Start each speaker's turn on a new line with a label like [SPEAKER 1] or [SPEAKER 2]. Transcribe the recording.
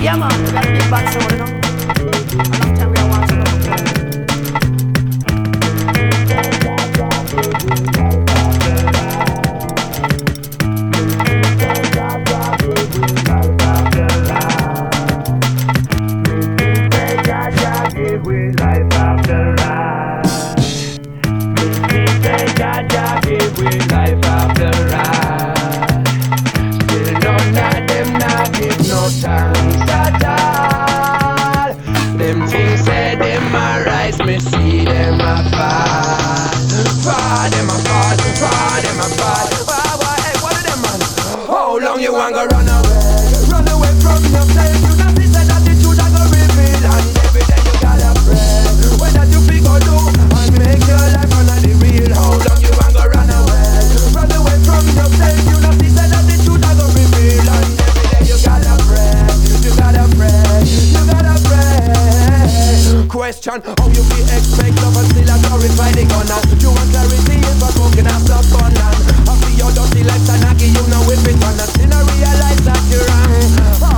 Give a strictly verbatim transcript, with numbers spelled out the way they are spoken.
[SPEAKER 1] Yeah man, we got a big bad sound, you know. A long time we are watching them before.
[SPEAKER 2] Give we life after life. We say Jaja give we life after life. Still none of them not give no thanks at all. Them things say them a rise, me see them a fall. Fall, them a fall, fall, them a fall. Why, why, hey, what are them man? How long you want to run away? Run away from yourself. You not see that attitude I go reveal. And every day you gotta pray. What that you fi go do and make your life under the real. How long you want to run away? Run away from yourself. You not see that attitude I go reveal. And every day you gotta pray. You gotta pray. You gotta pray. Question: how you fi expect love and still a glorify the gunner? You want clarity if I'm smoking after fun and I feel your dirty life and I give you no whip it and I still not realize that you're wrong.